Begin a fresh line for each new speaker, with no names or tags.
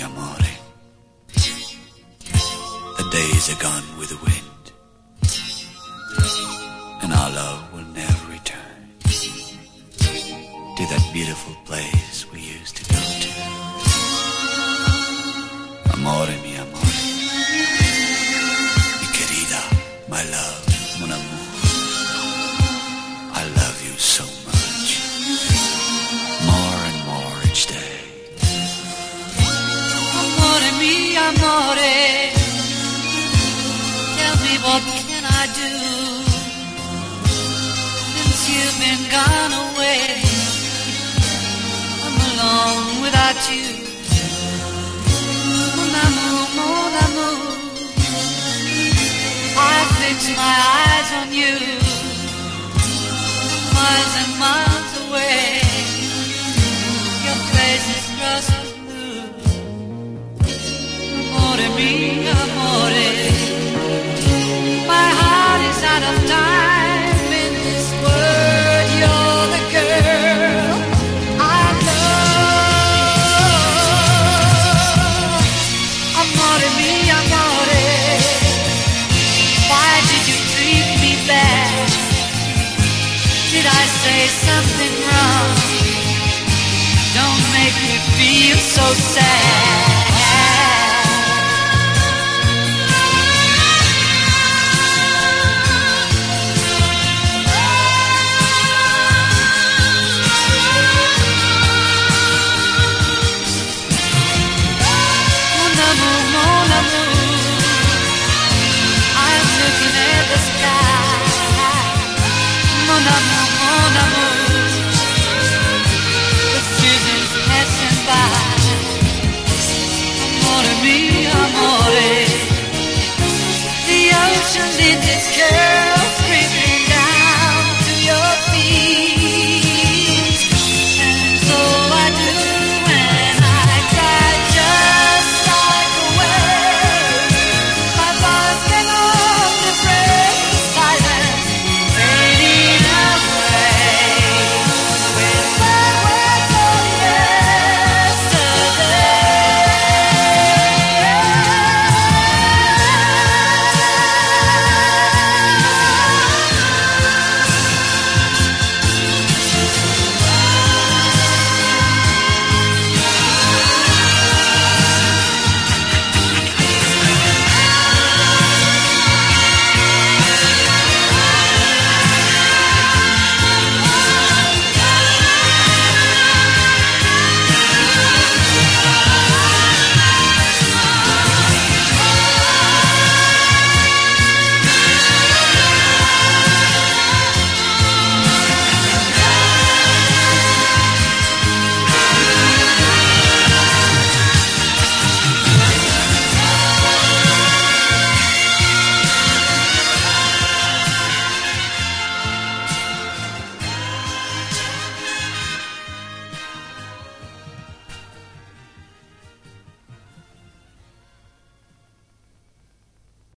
amore. The days are gone with the wind, and our love will never return to that beautiful place we used to go to. Amore, mi amore, mi querida, my love, mon amour. I love you so much, more and more each day.
Amore, mi amore, tell me what can I do since you've been gone away. I'm alone without you. Mon amour, mon amour, I fix my eyes on you, miles and miles away. Your face is rust blue. Amore mio, amore, my heart is out of time in this world. You're the girl I love. Amore mio, amore, why did you treat me bad? Did I say something wrong? Don't make me feel so sad.